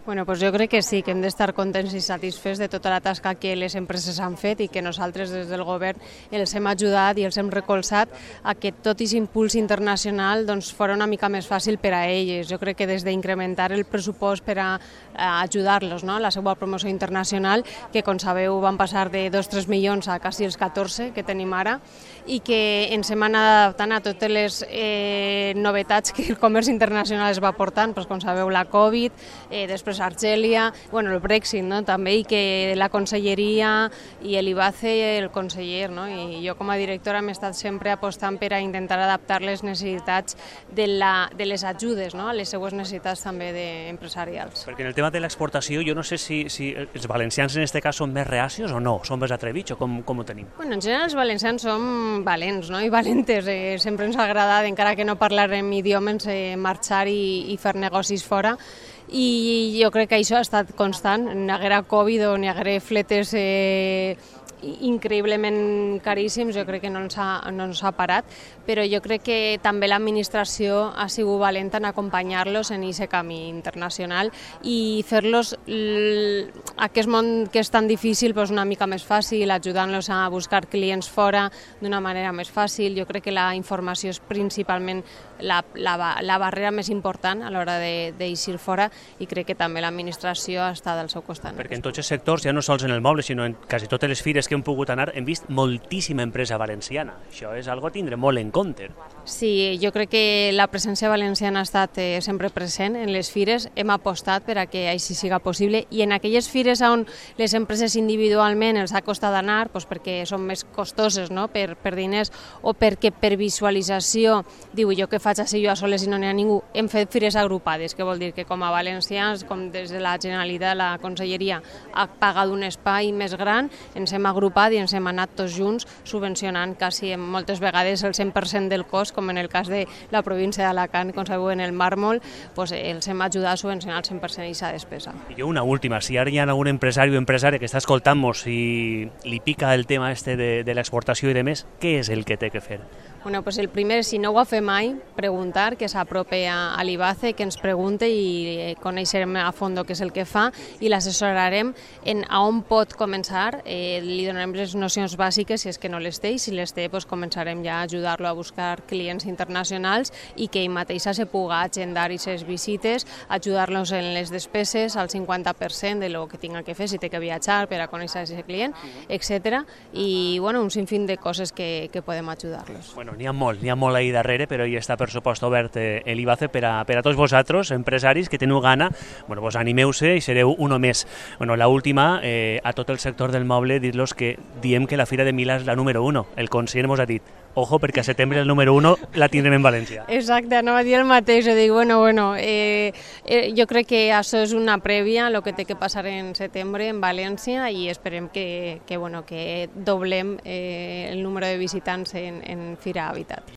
Bueno, pues jo crec que sí, que hem d'estar contents i satisfets de tota la tasca que les empreses han fet i que nosaltres des del govern els hem ajudat i els hem recolzat a que tot aquest impuls internacional doncs, fos una mica més fàcil per a elles. Jo crec que des d'incrementar el pressupost per a ajudar-los, no? La seva promoció internacional, que com sabeu van passar de 2-3 milions a quasi els 14 que tenim ara, i que ens hem anat adaptant a totes les novetats que el comerç internacional es va portant, doncs, com sabeu la Covid, després Argèlia, bueno, el Brexit, no? També, i que la conselleria i l'IBACE, el conseller, no? I jo com a directora hem estat sempre apostant per a intentar adaptar les necessitats de les ajudes, no? A les seues necessitats també empresarials. Perquè en el tema de l'exportació jo no sé si els valencians en aquest cas són més reacios o no, són més atrevits o com ho tenim? Bueno, en general els valencians som valents, no? I valentes, sempre ens ha agradat, encara que no parlarem idiomes, marxar i fer negocis fora. I jo crec que això ha estat constant, n'hi haguera Covid o n'hi haguera fletes increïblement caríssims, jo crec que no ens ha parat, però jo crec que també l'administració ha sigut valenta en acompanyar-los en aquest camí internacional i fer-los aquest món que és tan difícil una mica més fàcil, ajudant-los a buscar clients fora d'una manera més fàcil. Jo crec que la informació és principalment la barrera més important a l'hora d'eixir fora i crec que també l'administració està del seu costat. Perquè en tots els sectors, ja no sols en el moble, sinó en quasi totes les fires que hem pogut anar, hem vist moltíssima empresa valenciana. Això és algo a tindre molt en compte. Sí, jo crec que la presència valenciana ha estat sempre present en les fires. Hem apostat per a que així siga possible i en aquelles fires on les empreses individualment els ha costat anar, perquè són més costoses, no? per diners o perquè per visualització, diu jo què faig així jo a soles i no n'hi ha ningú, hem fet fires agrupades, que vol dir que com a valencians, com des de la Generalitat, la Conselleria ha pagat un espai més gran, ens hem agrupat i ens hem anat tots junts subvencionant quasi moltes vegades el 100% del cost, com en el cas de la província d'Alacant, com sabeu, en el màrmol, els hem ajudat a subvencionar el 100% d'aquesta despesa. I una última, si ara hi ha algun empresari o empresària que està escoltant-nos i li pica el tema de l'exportació i de més, què és el que té que fer? Bueno, pues el primer, si no ho ha fet mai, preguntar, que s'apropi a l'IBACE, que ens pregunte i coneixerem a fons què és el que fa i l'assessorarem en a on pot començar, li donarem les nocions bàsiques si és que no les té i si les té començarem ja a ajudar-lo a buscar clients internacionals i que ell mateixa se puga agendar aquestes visites, ajudar-los en les despeses al 50% de lo que tinga que fer, si té que viatjar per a conèixer aquest client, etc. I bueno, un sinfín de coses que podem ajudar-los. Bueno, n'hi ha molt ahí darrere, però hi està per supost obert l'IBACE per a tots vosaltres, empresaris que teniu gana, bueno, pues animeu-se i sereu uno més. Bueno, la última, a tot el sector del moble, dir-los que diem que la Fira de Milà és la número 1. El conseller ens ha dit, ojo, perquè a setembre el número 1 la tindrem en València. Exacte, anava a dir el mateix, jo dic, jo crec que això és una prèvia a el que té que passar en setembre en València i esperem que doblem el número de visitants en Fira Habitat.